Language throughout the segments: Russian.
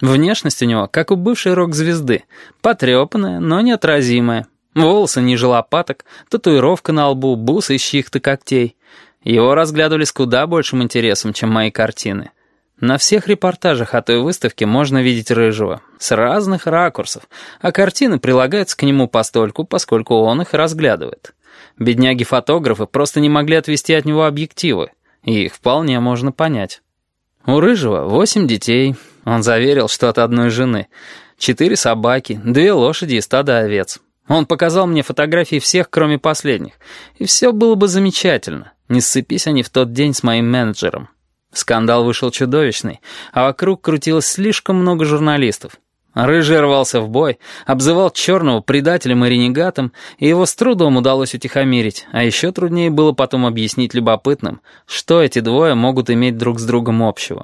Внешность у него, как у бывшей рок-звезды, потрепанная, но неотразимая. Волосы ниже лопаток, татуировка на лбу, бусы из чьих-то когтей. Его разглядывали с куда большим интересом, чем мои картины. На всех репортажах о той выставке можно видеть Рыжего, с разных ракурсов, а картины прилагаются к нему постольку, поскольку он их разглядывает. Бедняги-фотографы просто не могли отвести от него объективы, и их вполне можно понять. У Рыжего 8 детей, он заверил, что от одной жены, 4 собаки, 2 лошади и стадо овец. Он показал мне фотографии всех, кроме последних, и все было бы замечательно, не сцепись они в тот день с моим менеджером. Скандал вышел чудовищный, а вокруг крутилось слишком много журналистов. Рыжий рвался в бой, обзывал Черного предателем и ренегатом, и его с трудом удалось утихомирить, а еще труднее было потом объяснить любопытным, что эти двое могут иметь друг с другом общего.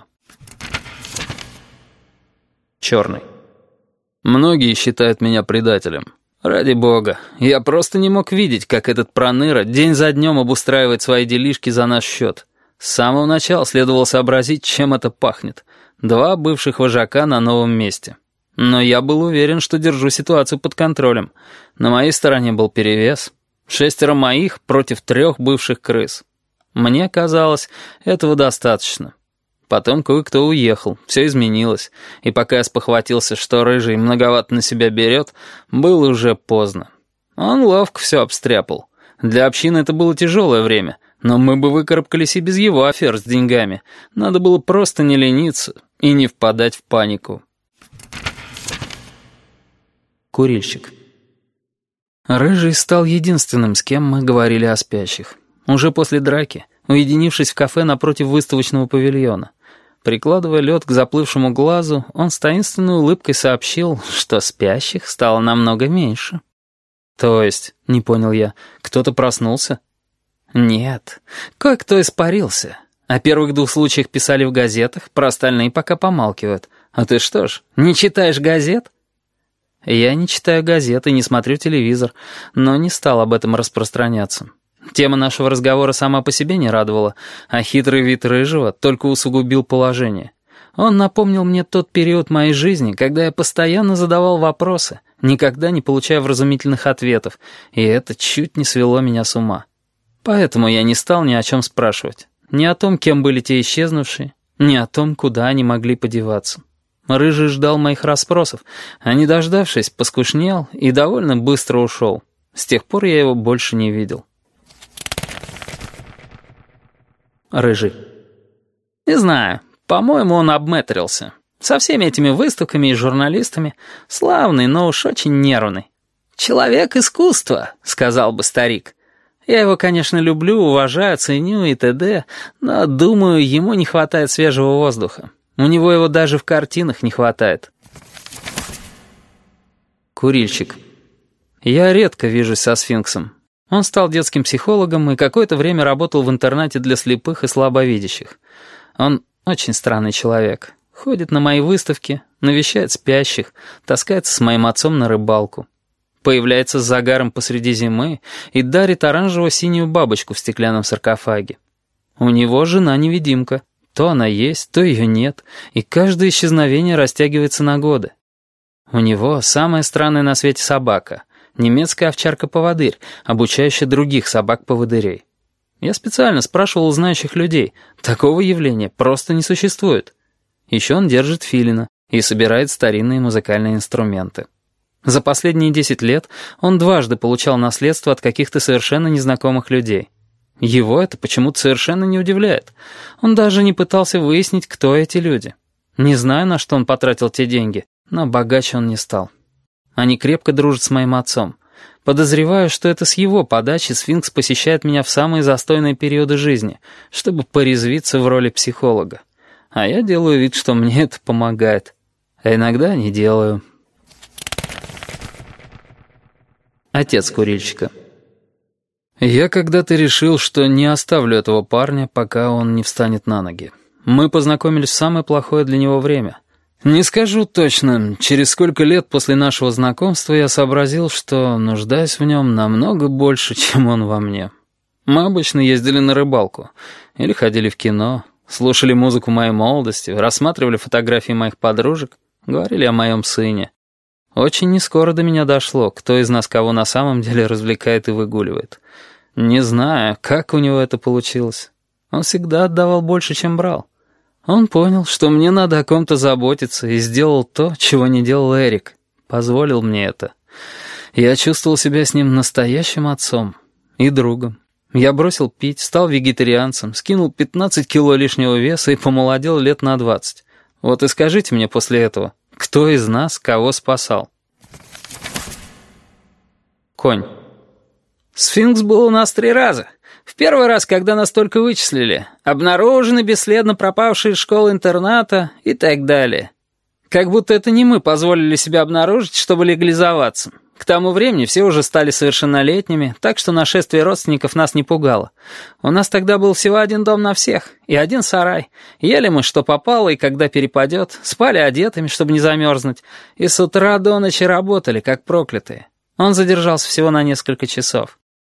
Черный. Многие считают меня предателем. Ради бога, я просто не мог видеть, как этот проныра день за днем обустраивает свои делишки за наш счет. С самого начала следовало сообразить, чем это пахнет. 2 бывших вожака на новом месте. Но я был уверен, что держу ситуацию под контролем. На моей стороне был перевес. 6 моих против 3 бывших крыс. Мне казалось, этого достаточно. Потом кое-кто уехал, все изменилось. И пока я спохватился, что Рыжий многовато на себя берет, было уже поздно. Он ловко все обстряпал. Для общины это было тяжелое время, но мы бы выкарабкались и без его афер с деньгами. Надо было просто не лениться и не впадать в панику. Курильщик. Рыжий стал единственным, с кем мы говорили о спящих. Уже после драки, уединившись в кафе напротив выставочного павильона. Прикладывая лед к заплывшему глазу, он с таинственной улыбкой сообщил, что спящих стало намного меньше. «То есть, — не понял я, — кто-то проснулся?» «Нет, кое-кто испарился. О первых 2 случаях писали в газетах, про остальные пока помалкивают. А ты что ж, не читаешь газет?» Я не читаю газеты, не смотрю телевизор, но не стал об этом распространяться. Тема нашего разговора сама по себе не радовала, а хитрый вид Рыжего только усугубил положение. Он напомнил мне тот период моей жизни, когда я постоянно задавал вопросы, никогда не получая вразумительных ответов, и это чуть не свело меня с ума. Поэтому я не стал ни о чем спрашивать. Ни о том, кем были те исчезнувшие, ни о том, куда они могли подеваться. Рыжий ждал моих расспросов, а не дождавшись, поскушнел и довольно быстро ушел. С тех пор я его больше не видел. Рыжий. Не знаю, по-моему, он обмэтрился. Со всеми этими выставками и журналистами. Славный, но уж очень нервный. «Человек искусства», — сказал бы старик. Я его, конечно, люблю, уважаю, ценю и т.д., но, думаю, ему не хватает свежего воздуха. У него его даже в картинах не хватает. Курильщик. Я редко вижусь со сфинксом. Он стал детским психологом и какое-то время работал в интернате для слепых и слабовидящих. Он очень странный человек. Ходит на мои выставки, навещает спящих, таскается с моим отцом на рыбалку. Появляется с загаром посреди зимы и дарит оранжево-синюю бабочку в стеклянном саркофаге. У него жена-невидимка. То она есть, то ее нет, и каждое исчезновение растягивается на годы. У него самая странная на свете собака, немецкая овчарка-поводырь, обучающая других собак-поводырей. Я специально спрашивал у знающих людей, такого явления просто не существует. Еще он держит филина и собирает старинные музыкальные инструменты. За последние 10 лет он дважды получал наследство от каких-то совершенно незнакомых людей. Его это почему-то совершенно не удивляет. Он даже не пытался выяснить, кто эти люди. Не знаю, на что он потратил те деньги, но богаче он не стал. Они крепко дружат с моим отцом. Подозреваю, что это с его подачи сфинкс посещает меня в самые застойные периоды жизни, чтобы порезвиться в роли психолога. А я делаю вид, что мне это помогает. А иногда не делаю. Отец курильщика. Я когда-то решил, что не оставлю этого парня, пока он не встанет на ноги. Мы познакомились в самое плохое для него время. Не скажу точно, через сколько лет после нашего знакомства я сообразил, что нуждаюсь в нем намного больше, чем он во мне. Мы обычно ездили на рыбалку, или ходили в кино, слушали музыку моей молодости, рассматривали фотографии моих подружек, говорили о моем сыне. Очень нескоро до меня дошло, кто из нас кого на самом деле развлекает и выгуливает. Не знаю, как у него это получилось. Он всегда отдавал больше, чем брал. Он понял, что мне надо о ком-то заботиться, и сделал то, чего не делал Эрик. Позволил мне это. Я чувствовал себя с ним настоящим отцом и другом. Я бросил пить, стал вегетарианцем, скинул 15 кило лишнего веса и помолодел лет на 20. Вот и скажите мне после этого, кто из нас кого спасал? Конь. Сфинкс был у нас 3 раза. В первый раз, когда нас только вычислили, обнаружены бесследно пропавшие из школы-интерната и так далее. Как будто это не мы позволили себя обнаружить, чтобы легализоваться. К тому времени все уже стали совершеннолетними, так что нашествие родственников нас не пугало. У нас тогда был всего 1 дом на всех и 1 сарай. Ели мы что попало, и когда перепадет, спали одетыми, чтобы не замерзнуть, и с утра до ночи работали, как проклятые. Он задержался всего на несколько часов.